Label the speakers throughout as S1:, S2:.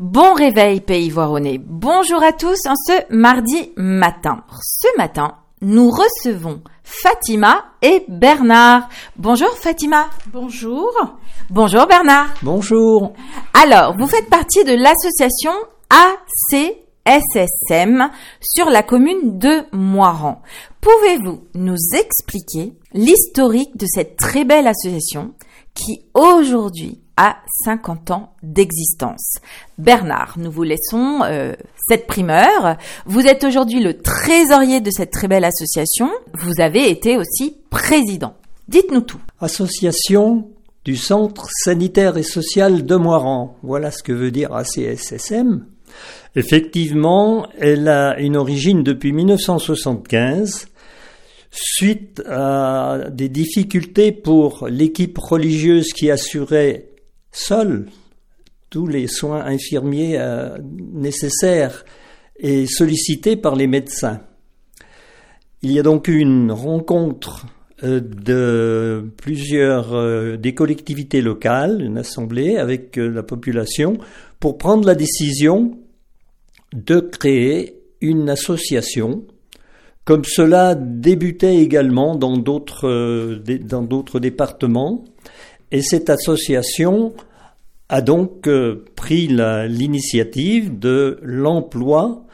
S1: Bon réveil Pays Voironnais. Bonjour à tous en ce mardi matin. Ce matin, nous recevons Fatima et Bernard. Bonjour Fatima.
S2: Bonjour.
S1: Bonjour Bernard.
S3: Bonjour.
S1: Alors, vous faites partie de l'association ACSSM sur la commune de Moirans. Pouvez-vous nous expliquer l'historique de cette très belle association qui aujourd'hui a 50 ans d'existence? Bernard, nous vous laissons cette primeur. Vous êtes aujourd'hui le trésorier de cette très belle association. Vous avez été aussi président. Dites-nous tout.
S3: Association du Centre sanitaire et social de Moirans. Voilà ce que veut dire ACSSM. Effectivement, elle a une origine depuis 1975, suite à des difficultés pour l'équipe religieuse qui assurait seule tous les soins infirmiers nécessaires et sollicités par les médecins. Il y a donc eu une rencontre de plusieurs des collectivités locales, une assemblée avec la population, pour prendre la décision de créer une association. Comme cela débutait également dans d'autres départements, et cette association a donc pris l'initiative de l'emploi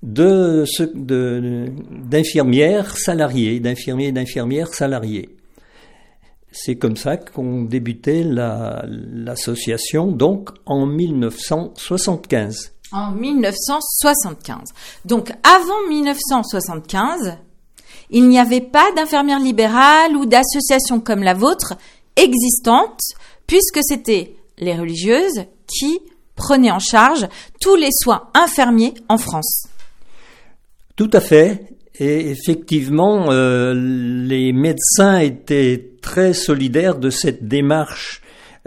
S3: d'infirmières salariées, d'infirmiers et d'infirmières salariés. C'est comme ça qu'ont débuté l'association, donc en 1975.
S1: En 1975. Donc, avant 1975, il n'y avait pas d'infirmière libérale ou d'association comme la vôtre existante, puisque c'était les religieuses qui prenaient en charge tous les soins infirmiers en France.
S3: Tout à fait. Et effectivement, les médecins étaient très solidaires de cette démarche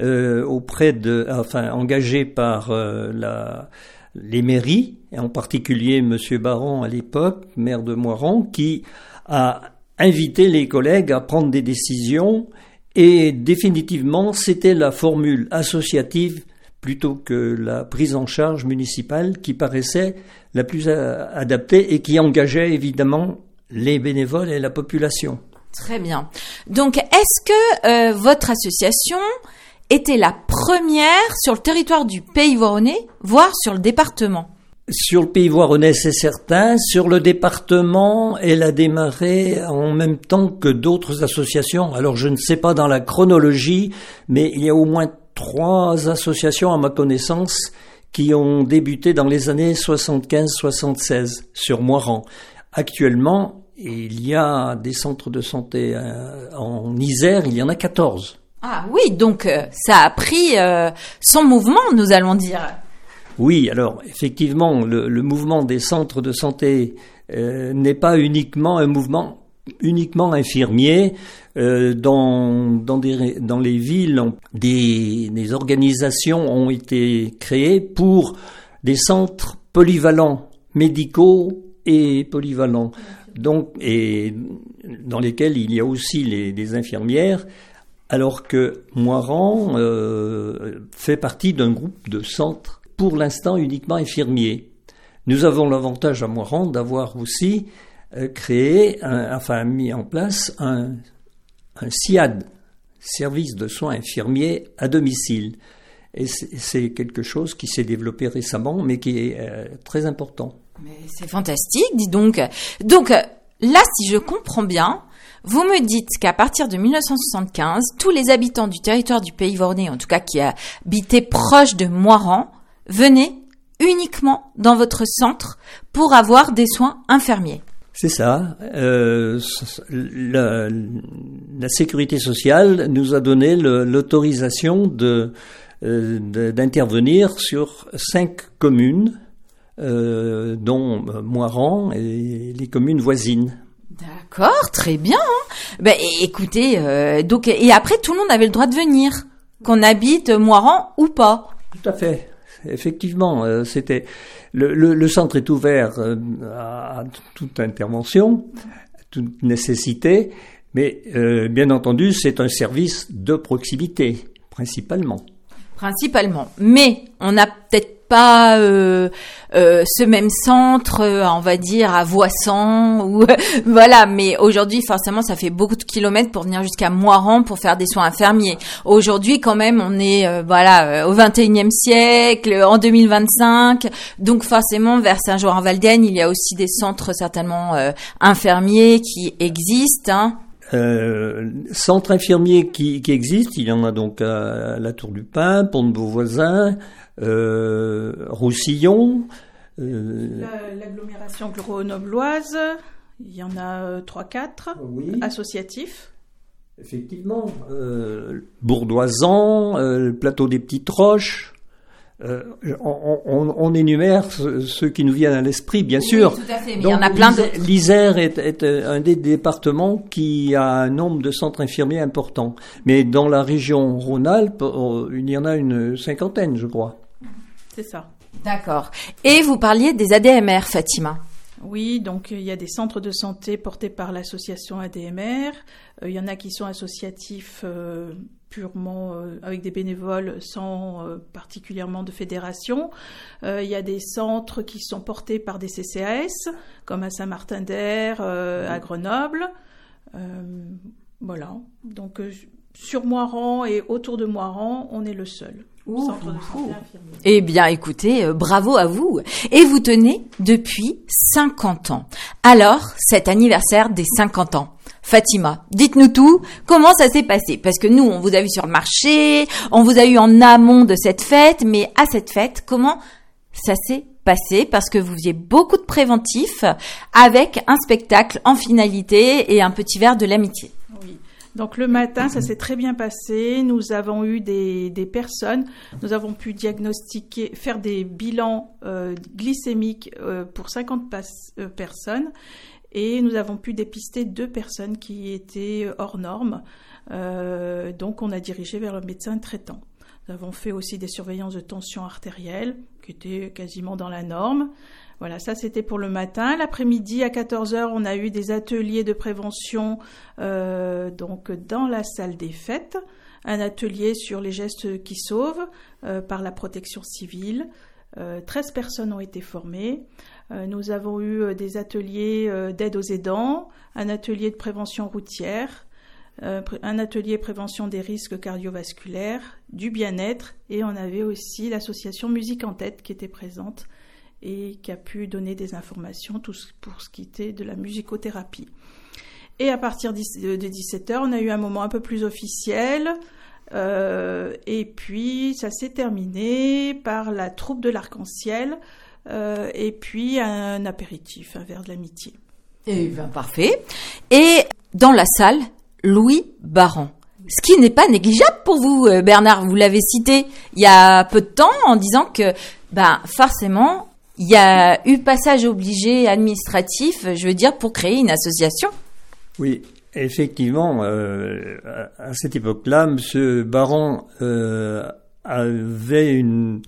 S3: engagée par les mairies, et en particulier M. Baron à l'époque, maire de Moirans, qui a invité les collègues à prendre des décisions, et définitivement c'était la formule associative plutôt que la prise en charge municipale qui paraissait la plus adaptée et qui engageait évidemment les bénévoles et la population.
S1: Très bien. Donc est-ce que votre association était la première sur le territoire du Pays Voironnais, voire sur le département?
S3: Sur le Pays Voironnais, c'est certain. Sur le département, elle a démarré en même temps que d'autres associations. Alors, je ne sais pas dans la chronologie, mais il y a au moins 3 associations, à ma connaissance, qui ont débuté dans les années 75-76 sur Moirans. Actuellement, il y a des centres de santé en Isère, il y en a 14.
S1: Ah oui, donc ça a pris son mouvement, nous allons dire.
S3: Oui, alors effectivement, le mouvement des centres de santé n'est pas uniquement un mouvement uniquement infirmier. Dans les villes, des organisations ont été créées pour des centres polyvalents, médicaux et polyvalents, donc et dans lesquels il y a aussi des infirmières. Alors que Moirans fait partie d'un groupe de centres, pour l'instant uniquement infirmiers. Nous avons l'avantage à Moirans d'avoir aussi mis en place un SIAD, service de soins infirmiers à domicile. Et c'est quelque chose qui s'est développé récemment, mais qui est très important.
S1: Mais c'est fantastique, dis donc. Donc là, si je comprends bien, vous me dites qu'à partir de 1975, tous les habitants du territoire du Pays Voironnais, en tout cas qui habitaient proche de Moirans, venaient uniquement dans votre centre pour avoir des soins infirmiers.
S3: C'est ça. La sécurité sociale nous a donné l'autorisation d'intervenir sur 5 communes, dont Moirans et les communes voisines.
S1: D'accord, très bien. Écoutez, et après tout le monde avait le droit de venir, qu'on habite Moirans ou pas.
S3: Tout à fait. Effectivement, c'était le centre est ouvert à toute intervention, toute nécessité, mais bien entendu, c'est un service de proximité principalement.
S1: Principalement, mais on a peut-être pas ce même centre, on va dire à Voissans ou voilà, mais aujourd'hui forcément ça fait beaucoup de kilomètres pour venir jusqu'à Moirans pour faire des soins infirmiers. Aujourd'hui quand même on est au 21e siècle, en 2025, donc forcément vers Saint-Joire-en-Valdaine, il y a aussi des centres certainement infirmiers qui existent, hein.
S3: Centres infirmiers qui existent, il y en a donc à la Tour du Pin, Pont de Beauvoisin, Roussillon.
S2: L'agglomération grenobloise, il y en a 3-4 associatifs.
S3: Effectivement, Bourdoisan, le plateau des Petites Roches. On énumère ceux qui nous viennent à l'esprit, bien sûr.
S1: Tout à fait, mais
S3: donc,
S1: il y en a plein d'autres.
S3: L'Isère est un des départements qui a un nombre de centres infirmiers important. Mais dans la région Rhône-Alpes, il y en a une 50aine, je crois.
S2: C'est ça.
S1: D'accord. Et vous parliez des ADMR, Fatima.
S2: Oui, donc il y a des centres de santé portés par l'association ADMR. Il y en a qui sont associatifs purement avec des bénévoles sans particulièrement de fédération. Il y a des centres qui sont portés par des CCAS, comme à Saint-Martin-d'Air, à Grenoble. Voilà. Donc sur Moirans et autour de Moirans, on est le seul. Centre de santé infirmier.
S1: Eh bien, écoutez, bravo à vous. Et vous tenez depuis 50 ans. Alors, cet anniversaire des 50 ans, Fatima, dites-nous tout. Comment ça s'est passé? Parce que nous, on vous a vu sur le marché, on vous a eu en amont de cette fête, mais à cette fête, comment ça s'est passé? Parce que vous faisiez beaucoup de préventifs avec un spectacle en finalité et un petit verre de l'amitié.
S2: Oui. Donc le matin, ça s'est très bien passé. Nous avons eu des personnes. Nous avons pu diagnostiquer, faire des bilans glycémiques pour 50 personnes. Et nous avons pu dépister 2 personnes qui étaient hors normes. Donc on a dirigé vers le médecin traitant. Nous avons fait aussi des surveillances de tension artérielle qui étaient quasiment dans la norme. Voilà, ça c'était pour le matin. L'après-midi, à 14h, on a eu des ateliers de prévention donc dans la salle des fêtes. Un atelier sur les gestes qui sauvent par la protection civile. 13 personnes ont été formées. Nous avons eu des ateliers d'aide aux aidants, un atelier de prévention routière, un atelier prévention des risques cardiovasculaires, du bien-être, et on avait aussi l'association Musique en Tête qui était présente et qui a pu donner des informations pour ce qui était de la musicothérapie. Et à partir de 17h, on a eu un moment un peu plus officiel, et puis ça s'est terminé par la troupe de l'Arc-en-Ciel, et puis un apéritif, un verre de l'amitié.
S1: Eh bien, parfait. Et dans la salle, Louis Baran. Ce qui n'est pas négligeable pour vous, Bernard. Vous l'avez cité il y a peu de temps en disant que, forcément, il y a eu passage obligé administratif, je veux dire, pour créer une association.
S3: Oui, effectivement, à cette époque-là, M. Baran avait une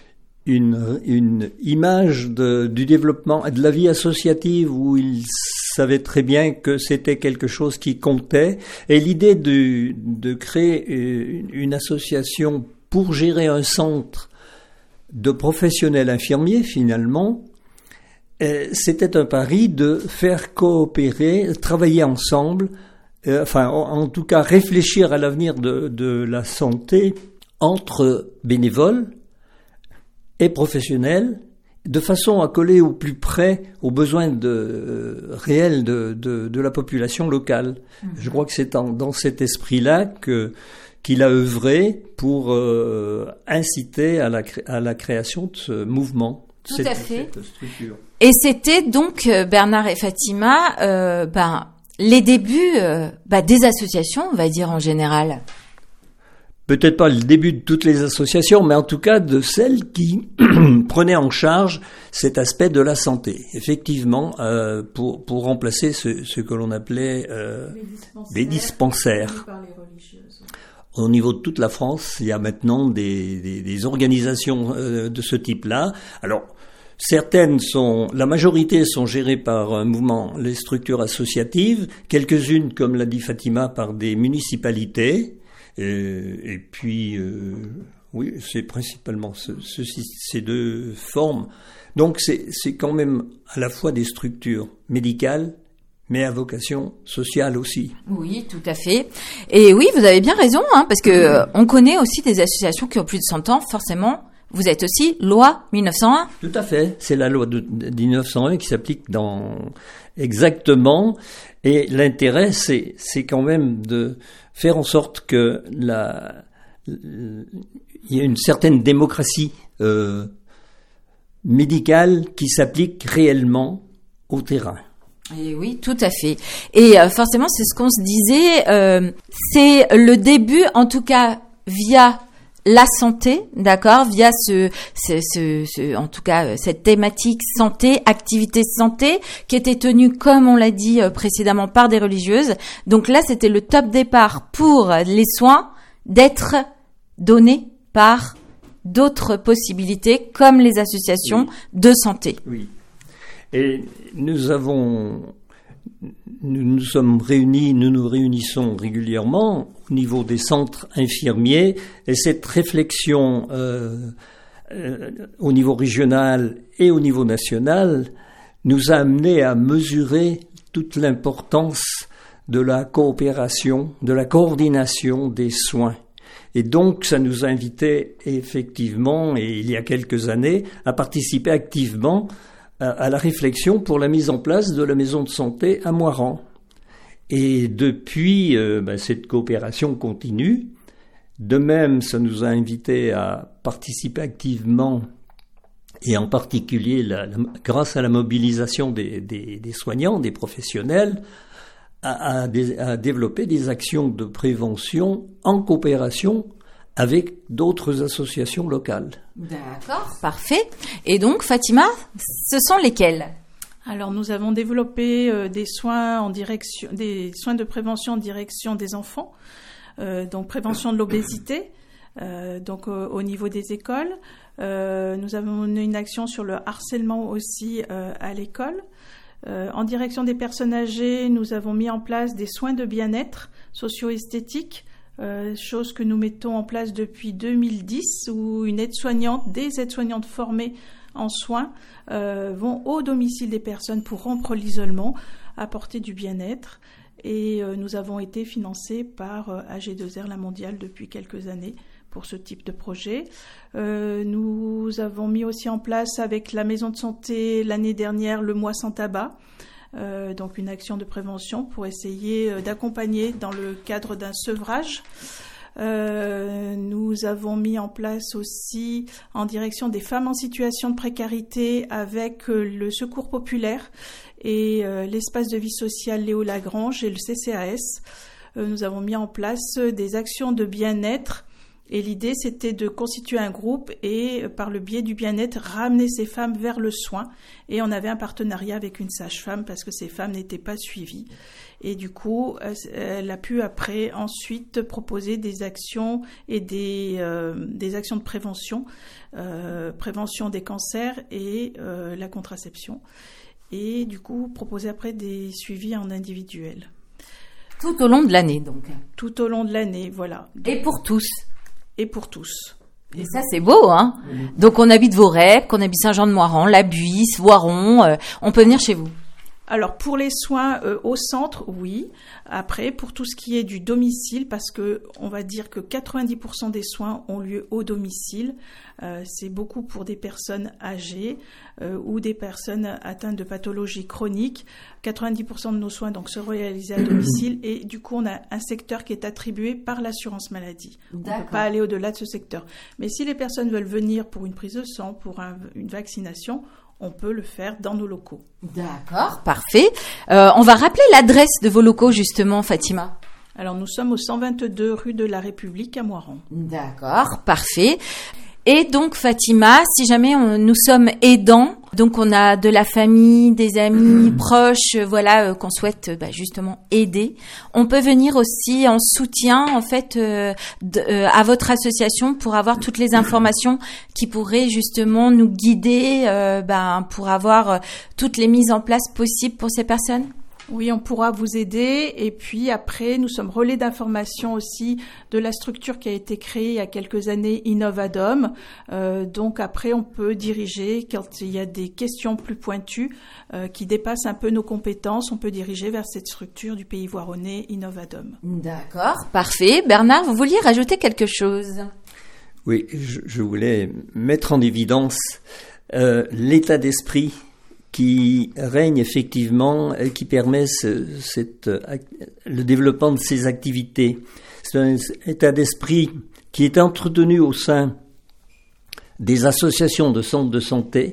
S3: image du développement, de la vie associative où il savait très bien que c'était quelque chose qui comptait. Et l'idée de créer une association pour gérer un centre de professionnels infirmiers, finalement, c'était un pari de faire coopérer, travailler ensemble, en tout cas réfléchir à l'avenir de la santé entre bénévoles et professionnels, de façon à coller au plus près aux besoins réels de la population locale. Mmh. Je crois que c'est dans cet esprit-là qu'il a œuvré pour inciter à la création de ce mouvement,
S1: Tout à fait.
S3: Cette structure.
S1: Et c'était donc, Bernard et Fatima, les débuts des associations, on va dire en général.
S3: Peut-être pas le début de toutes les associations, mais en tout cas de celles qui prenaient en charge cet aspect de la santé. Effectivement, pour remplacer ce que l'on appelait des dispensaires. Au niveau de toute la France, il y a maintenant des organisations de ce type-là. Alors, la majorité sont gérées par un mouvement, les structures associatives, quelques-unes, comme l'a dit Fatima, par des municipalités. Et puis, Oui, c'est principalement ces deux formes. Donc c'est quand même à la fois des structures médicales, mais à vocation sociale aussi.
S1: Oui, tout à fait. Et oui, vous avez bien raison, parce que on connaît aussi des associations qui ont plus de 100 ans, forcément. Vous êtes aussi loi 1901.
S3: Tout à fait. C'est la loi de 1901 qui s'applique exactement. Et l'intérêt, c'est quand même de faire en sorte que il y a une certaine démocratie médicale qui s'applique réellement au terrain.
S1: Et oui, tout à fait. Et forcément, c'est ce qu'on se disait, c'est le début, en tout cas, via la santé, d'accord, via en tout cas, cette thématique santé, activité santé, qui était tenue, comme on l'a dit précédemment, par des religieuses. Donc là, c'était le top départ pour les soins d'être donnés par d'autres possibilités, comme les associations de santé.
S3: Oui. Et nous nous réunissons régulièrement au niveau des centres infirmiers, et cette réflexion au niveau régional et au niveau national nous a amené à mesurer toute l'importance de la coopération, de la coordination des soins. Et donc, ça nous invitait effectivement, et il y a quelques années, à participer activement à la réflexion pour la mise en place de la maison de santé à Moirans. Et depuis, cette coopération continue. De même, ça nous a invités à participer activement, et en particulier grâce à la mobilisation des soignants, des professionnels, à développer des actions de prévention en coopération avec d'autres associations locales.
S1: D'accord, parfait. Et donc, Fatima, ce sont lesquelles ?
S2: Alors, nous avons développé des soins de prévention en direction des enfants, donc prévention de l'obésité, au niveau des écoles. Nous avons une action sur le harcèlement aussi à l'école. En direction des personnes âgées, nous avons mis en place des soins de bien-être socio-esthétiques, chose que nous mettons en place depuis 2010, où des aides-soignantes formées en soins vont au domicile des personnes pour rompre l'isolement, apporter du bien-être. Et nous avons été financés par AG2R La Mondiale depuis quelques années pour ce type de projet. Nous avons mis aussi en place avec la maison de santé l'année dernière le mois sans tabac, donc une action de prévention pour essayer d'accompagner dans le cadre d'un sevrage. Nous avons mis en place aussi en direction des femmes en situation de précarité avec le Secours populaire et l'espace de vie sociale Léo Lagrange et le CCAS. Nous avons mis en place des actions de bien-être. Et l'idée, c'était de constituer un groupe et, par le biais du bien-être, ramener ces femmes vers le soin. Et on avait un partenariat avec une sage-femme parce que ces femmes n'étaient pas suivies. Et du coup, elle a pu ensuite proposer des actions et des actions de prévention, prévention des cancers et la contraception. Et du coup, proposer après des suivis en individuel.
S1: Tout au long de l'année, donc.
S2: Tout au long de l'année, voilà.
S1: Et pour tous.
S2: Et pour tous.
S1: Et ça, c'est beau, hein. Donc, on habite Vaurep, qu'on habite Saint-Jean-de-Moiran, La Buisse, Voiron, on peut venir chez vous.
S2: Alors, pour les soins au centre, oui. Après, pour tout ce qui est du domicile, parce que on va dire que 90% des soins ont lieu au domicile. C'est beaucoup pour des personnes âgées ou des personnes atteintes de pathologies chroniques. 90% de nos soins donc sont réalisés à domicile et du coup, on a un secteur qui est attribué par l'assurance maladie.
S1: D'accord.
S2: On ne peut pas aller au-delà de ce secteur. Mais si les personnes veulent venir pour une prise de sang, pour une vaccination, on peut le faire dans nos locaux.
S1: D'accord, parfait. On va rappeler l'adresse de vos locaux, justement, Fatima.
S2: Alors, nous sommes au 122 rue de la République à Moirans.
S1: D'accord, parfait. Et donc, Fatima, si jamais nous sommes aidants, donc on a de la famille, des amis proches, voilà, qu'on souhaite justement aider, on peut venir aussi en soutien, en fait, à votre association pour avoir toutes les informations qui pourraient justement nous guider, pour avoir toutes les mises en place possibles pour ces personnes.
S2: Oui, on pourra vous aider. Et puis après, nous sommes relais d'information aussi de la structure qui a été créée il y a quelques années, Innovadom. Donc après, on peut diriger, quand il y a des questions plus pointues qui dépassent un peu nos compétences, on peut diriger vers cette structure du Pays Voironnais, Innovadom.
S1: D'accord, parfait. Bernard, vous vouliez rajouter quelque chose ?
S3: Oui, je voulais mettre en évidence l'état d'esprit qui règne effectivement et qui permet le développement de ces activités. C'est un état d'esprit qui est entretenu au sein des associations de centres de santé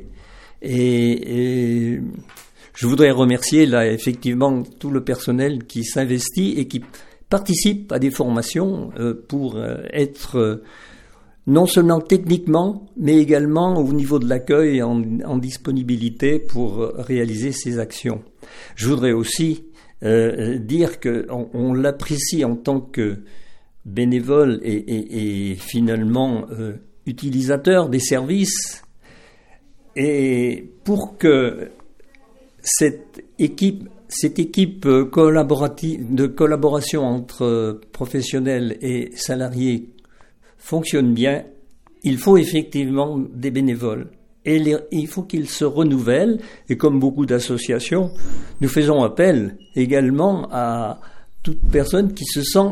S3: et je voudrais remercier là effectivement tout le personnel qui s'investit et qui participe à des formations pour être non seulement techniquement, mais également au niveau de l'accueil en disponibilité pour réaliser ces actions. Je voudrais aussi dire qu'on l'apprécie en tant que bénévole et finalement utilisateur des services. Et pour que cette équipe de collaboration entre professionnels et salariés fonctionne bien, il faut effectivement des bénévoles. Et il faut qu'ils se renouvellent. Et comme beaucoup d'associations, nous faisons appel également à toute personne qui se sent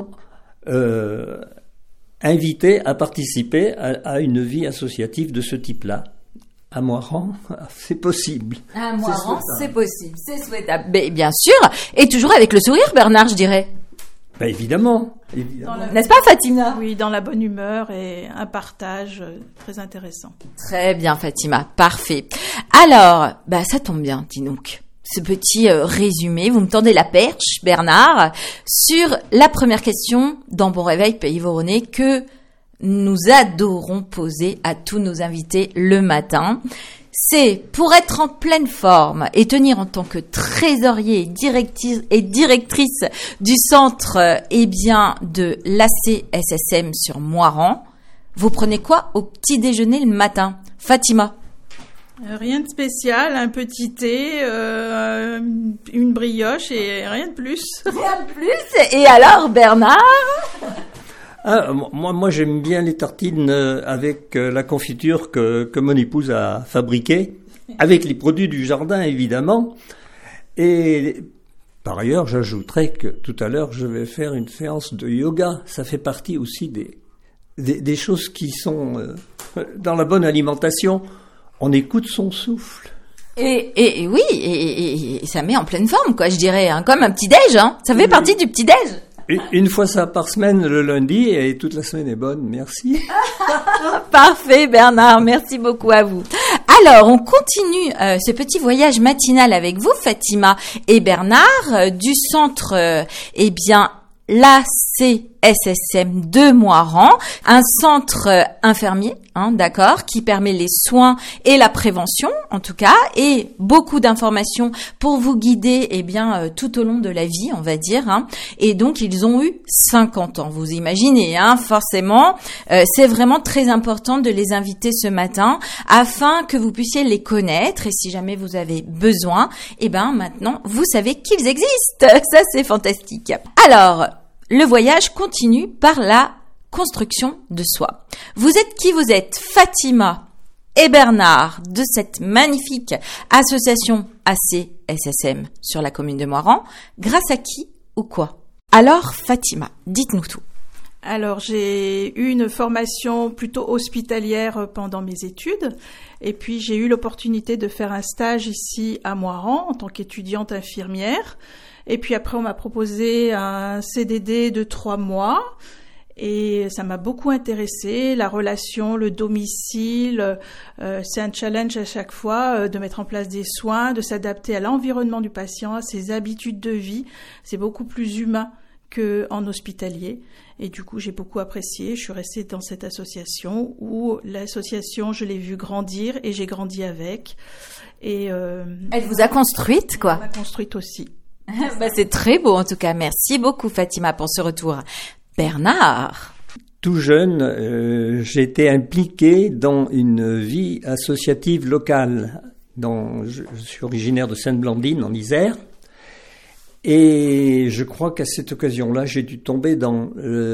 S3: invitée à participer à une vie associative de ce type-là. À Moirans, c'est possible.
S1: À Moirans, c'est possible, c'est souhaitable. Mais bien sûr, et toujours avec le sourire, Bernard, je dirais.
S3: Ben évidemment.
S1: N'est-ce pas, Fatima ?
S2: Oui, dans la bonne humeur et un partage très intéressant.
S1: Très bien, Fatima, parfait. Alors, ça tombe bien, dis donc. Ce petit résumé, vous me tendez la perche, Bernard, sur la première question dans Bon Réveil Pays Voironnais que nous adorons poser à tous nos invités le matin. C'est pour être en pleine forme et tenir en tant que trésorier et directrice du centre de l'ACSSM sur Moirans. Vous prenez quoi au petit déjeuner le matin, Fatima ?
S2: Rien de spécial, un petit thé, une brioche et rien de plus.
S1: Rien de plus. Et alors, Bernard ?
S3: Moi, j'aime bien les tartines avec la confiture que mon épouse a fabriquée, avec les produits du jardin, évidemment. Et par ailleurs, j'ajouterais que tout à l'heure, je vais faire une séance de yoga. Ça fait partie aussi des choses qui sont dans la bonne alimentation. On écoute son souffle.
S1: Et oui, et ça met en pleine forme, quoi, je dirais, hein, comme un petit-déj, hein. Ça fait partie du petit-déj.
S3: Une fois ça par semaine le lundi et toute la semaine est bonne, merci.
S1: Parfait Bernard, merci beaucoup à vous. Alors on continue ce petit voyage matinal avec vous Fatima et Bernard du centre l'ACSSM de Moirans, un centre infirmier, d'accord, qui permet les soins et la prévention, en tout cas, et beaucoup d'informations pour vous guider, tout au long de la vie, on va dire, Et donc, ils ont eu 50 ans, vous imaginez, forcément. C'est vraiment très important de les inviter ce matin afin que vous puissiez les connaître et si jamais vous avez besoin, maintenant, vous savez qu'ils existent. Ça, c'est fantastique. Alors, le voyage continue par la construction de soi. Vous êtes qui vous êtes, Fatima et Bernard, de cette magnifique association ACSSM sur la commune de Moirans, grâce à qui ou quoi ? Alors, Fatima, dites-nous tout.
S2: Alors, j'ai eu une formation plutôt hospitalière pendant mes études et puis j'ai eu l'opportunité de faire un stage ici à Moirans en tant qu'étudiante infirmière. Et puis après, on m'a proposé un CDD de 3 mois et ça m'a beaucoup intéressée. La relation, le domicile, c'est un challenge à chaque fois de mettre en place des soins, de s'adapter à l'environnement du patient, à ses habitudes de vie. C'est beaucoup plus humain qu'en hospitalier. Et du coup, j'ai beaucoup apprécié. Je suis restée dans cette association où l'association, je l'ai vue grandir et j'ai grandi avec. Et
S1: elle vous a construite, quoi.
S2: Elle m'a construite aussi.
S1: C'est très beau en tout cas. Merci beaucoup Fatima pour ce retour. Bernard.
S3: Tout jeune, j'ai été impliqué dans une vie associative locale. Je suis originaire de Sainte-Blandine en Isère. Et je crois qu'à cette occasion-là, j'ai dû tomber dans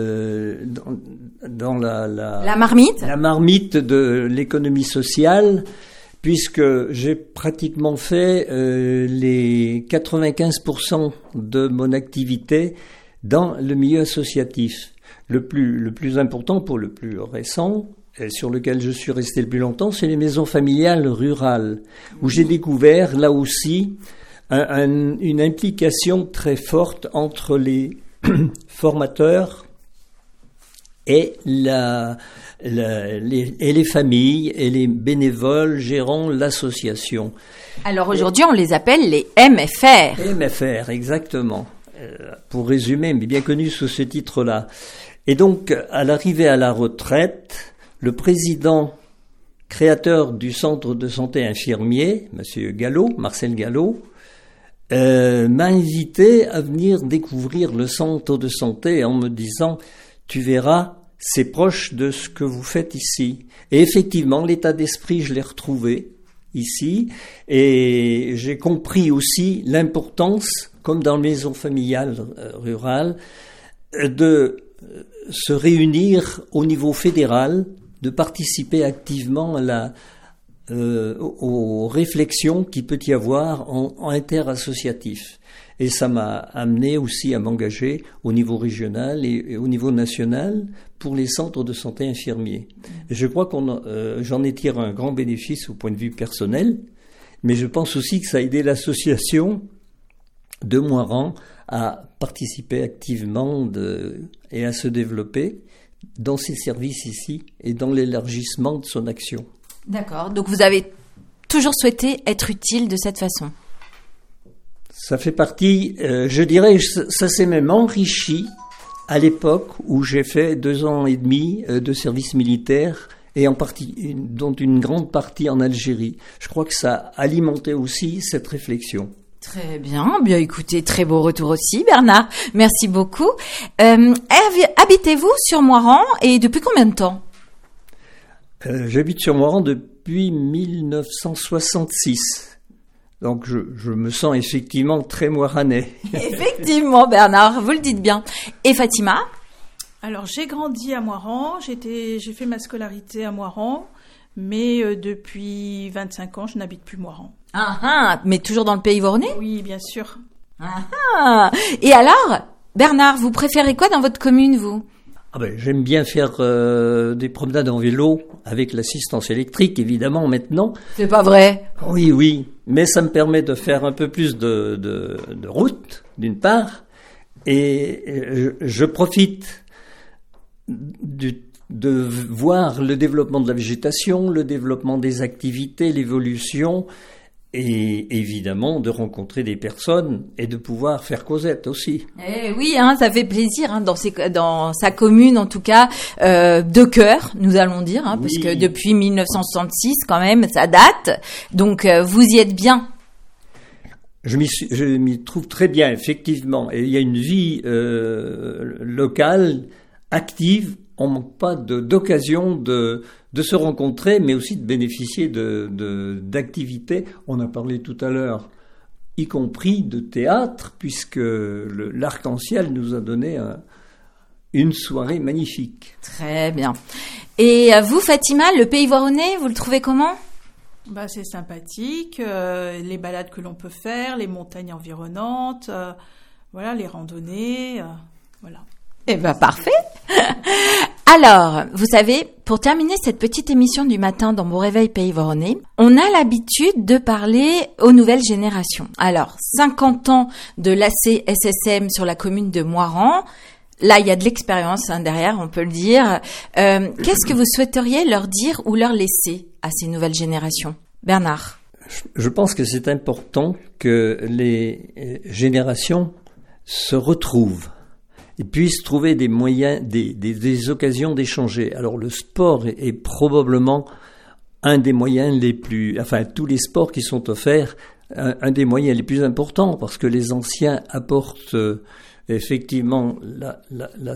S1: la marmite.
S3: La marmite de l'économie sociale, puisque j'ai pratiquement fait les 95% de mon activité dans le milieu associatif. Le plus important pour le plus récent, et sur lequel je suis resté le plus longtemps, c'est les maisons familiales rurales, où j'ai découvert là aussi une implication très forte entre les formateurs et les familles et les bénévoles gérant l'association.
S1: Alors aujourd'hui, on les appelle les MFR.
S3: MFR, exactement. Pour résumer, mais bien connu sous ce titre-là. Et donc, à l'arrivée à la retraite, le président créateur du centre de santé infirmier, Monsieur Gallo, Marcel Gallo, m'a invité à venir découvrir le centre de santé en me disant « Tu verras, c'est proche de ce que vous faites ici. » Et effectivement, l'état d'esprit, je l'ai retrouvé ici et j'ai compris aussi l'importance, comme dans les maisons familiales rurales, de se réunir au niveau fédéral, de participer activement à aux réflexions qu'il peut y avoir en interassociatif. Et ça m'a amené aussi à m'engager au niveau régional et au niveau national pour les centres de santé infirmiers. Et je crois j'en ai tiré un grand bénéfice au point de vue personnel, mais je pense aussi que ça a aidé l'association de Moirans à participer activement et à se développer dans ses services ici et dans l'élargissement de son action.
S1: D'accord, donc vous avez toujours souhaité être utile de cette façon.
S3: Ça fait partie, je dirais, ça s'est même enrichi à l'époque où j'ai fait 2 ans et demi de service militaire et dont une grande partie en Algérie. Je crois que ça a alimenté aussi cette réflexion.
S1: Très bien, bien écoutez, très beau retour aussi Bernard, merci beaucoup. Habitez-vous sur Moirans et depuis combien de temps ?
S3: J'habite sur Moirans depuis 1966. Donc je me sens effectivement très moiranais.
S1: Effectivement Bernard, vous le dites bien. Et Fatima ?
S2: Alors j'ai grandi à Moirans, j'ai fait ma scolarité à Moirans, mais depuis 25 ans je n'habite plus Moirans.
S1: Mais toujours dans le pays voronais ?
S2: Oui, bien sûr.
S1: Et alors, Bernard, vous préférez quoi dans votre commune, vous ?
S3: J'aime bien faire des promenades en vélo avec l'assistance électrique, évidemment, maintenant.
S1: C'est pas vrai ?
S3: Oui, mais ça me permet de faire un peu plus de route, d'une part, et je profite de voir le développement de la végétation, le développement des activités, l'évolution, et évidemment de rencontrer des personnes et de pouvoir faire causette aussi.
S1: Oui, ça fait plaisir dans sa commune en tout cas de cœur, nous allons dire, oui. Puisque depuis 1966 quand même ça date. Donc vous y êtes bien.
S3: Je m'y trouve très bien effectivement et il y a une vie locale active. On manque pas d'occasion de se rencontrer, mais aussi de bénéficier d'activités. On a parlé tout à l'heure, y compris de théâtre, puisque l'Arc-en-Ciel nous a donné une soirée magnifique.
S1: Très bien. Et vous, Fatima, le pays voironnais, vous le trouvez comment ?
S2: C'est sympathique, les balades que l'on peut faire, les montagnes environnantes, les randonnées, voilà.
S1: Parfait. Alors, vous savez, pour terminer cette petite émission du matin dans Mon Réveil Pays Voronais, on a l'habitude de parler aux nouvelles générations. Alors, 50 ans de l'ACSSM sur la commune de Moirans. Là, il y a de l'expérience derrière, on peut le dire. Qu'est-ce que vous souhaiteriez leur dire ou leur laisser à ces nouvelles générations ? Bernard ?
S3: Je pense que c'est important que les générations se retrouvent et puissent trouver des moyens, des occasions d'échanger. Alors le sport est probablement un des moyens les plus... tous les sports qui sont offerts, un des moyens les plus importants, parce que les anciens apportent effectivement la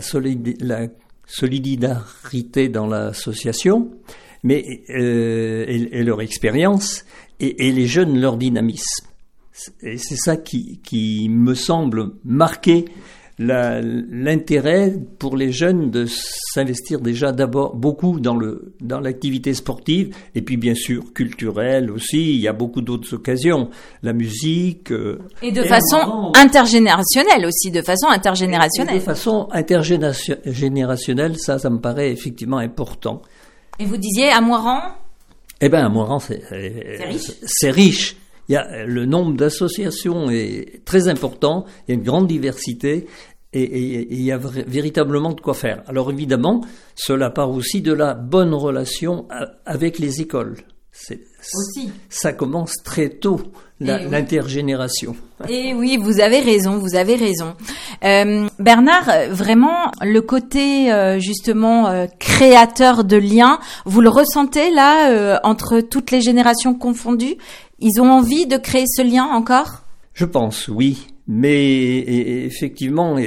S3: solidarité dans l'association, mais et leur expérience, et les jeunes leur dynamisme. Et c'est ça qui me semble marquer l'intérêt pour les jeunes de s'investir déjà d'abord beaucoup dans l'activité sportive et puis bien sûr culturelle aussi. Il y a beaucoup d'autres occasions, la musique
S1: et de façon intergénérationnelle aussi, de façon intergénérationnelle.
S3: De façon intergénérationnelle, ça me paraît effectivement important.
S1: Et vous disiez à Moirans?
S3: Eh ben à Moirans c'est
S1: riche.
S3: C'est riche. Le nombre d'associations est très important, il y a une grande diversité et il y a véritablement de quoi faire. Alors évidemment, cela part aussi de la bonne relation avec les écoles.
S1: Aussi.
S3: Ça commence très tôt, l'intergénération.
S1: Et oui, vous avez raison. Bernard, vraiment, le côté justement créateur de liens, vous le ressentez là, entre toutes les générations confondues? Ils ont envie de créer ce lien encore?
S3: Je pense, oui. Mais effectivement,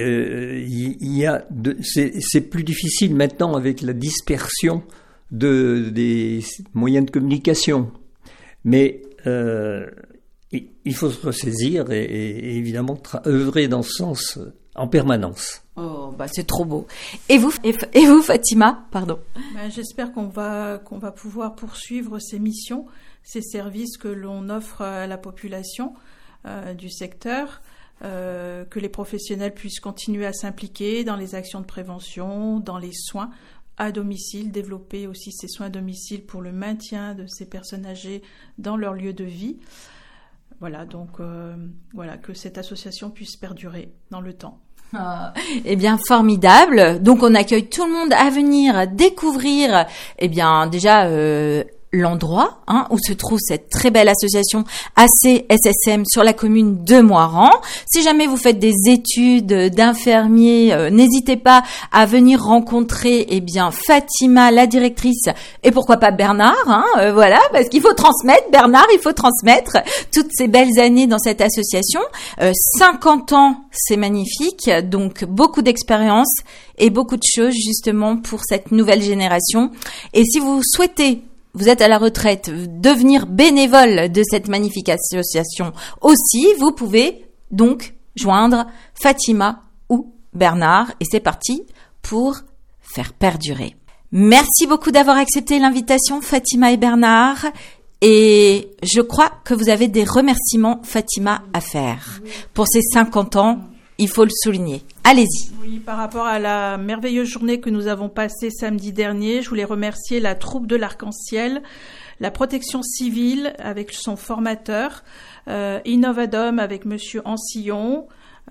S3: c'est plus difficile maintenant avec la dispersion des moyens de communication. Mais il faut se ressaisir et évidemment œuvrer dans ce sens en permanence.
S1: Oh, bah c'est trop beau. Et vous, Fatima, pardon.
S2: J'espère qu'on va pouvoir poursuivre ces missions, ces services que l'on offre à la population du secteur, que les professionnels puissent continuer à s'impliquer dans les actions de prévention, dans les soins à domicile, développer aussi ces soins à domicile pour le maintien de ces personnes âgées dans leur lieu de vie. Voilà, donc que cette association puisse perdurer dans le temps.
S1: Eh bien, formidable. Donc, on accueille tout le monde à venir découvrir, déjà l'endroit où se trouve cette très belle association ACSSM sur la commune de Moirans. Si jamais vous faites des études d'infirmier, n'hésitez pas à venir rencontrer Fatima, la directrice, et pourquoi pas Bernard, voilà, parce qu'il faut transmettre, Bernard, il faut transmettre toutes ces belles années dans cette association. 50 ans, c'est magnifique, donc beaucoup d'expérience et beaucoup de choses justement pour cette nouvelle génération. Et si vous souhaitez, vous êtes à la retraite, devenir bénévole de cette magnifique association aussi, vous pouvez donc joindre Fatima ou Bernard. Et c'est parti pour faire perdurer. Merci beaucoup d'avoir accepté l'invitation, Fatima et Bernard. Et je crois que vous avez des remerciements, Fatima, à faire. Pour ces 50 ans, il faut le souligner. Allez-y.
S2: Oui, par rapport à la merveilleuse journée que nous avons passée samedi dernier, je voulais remercier la troupe de l'Arc-en-Ciel, la protection civile avec son formateur, Innovadom avec monsieur Ancillon,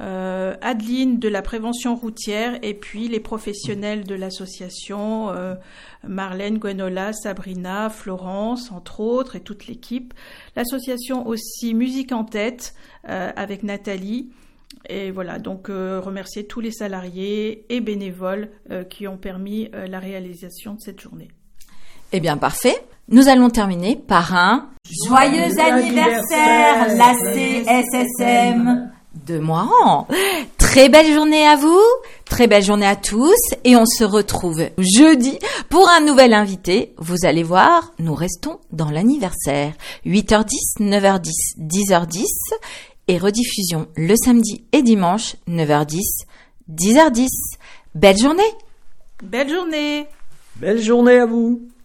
S2: Adeline de la prévention routière et puis les professionnels de l'association, Marlène, Gwenola, Sabrina, Florence, entre autres, et toute l'équipe. L'association aussi Musique en tête avec Nathalie. Et voilà, donc remercier tous les salariés et bénévoles qui ont permis la réalisation de cette journée.
S1: Eh bien, parfait. Nous allons terminer par un joyeux anniversaire, la CSSM de Moirans. Très belle journée à vous, très belle journée à tous, et on se retrouve jeudi pour un nouvel invité. Vous allez voir, nous restons dans l'anniversaire. 8h10, 9h10, 10h10. Et rediffusion le samedi et dimanche, 9h10, 10h10. Belle journée!
S2: Belle journée!
S3: Belle journée à vous!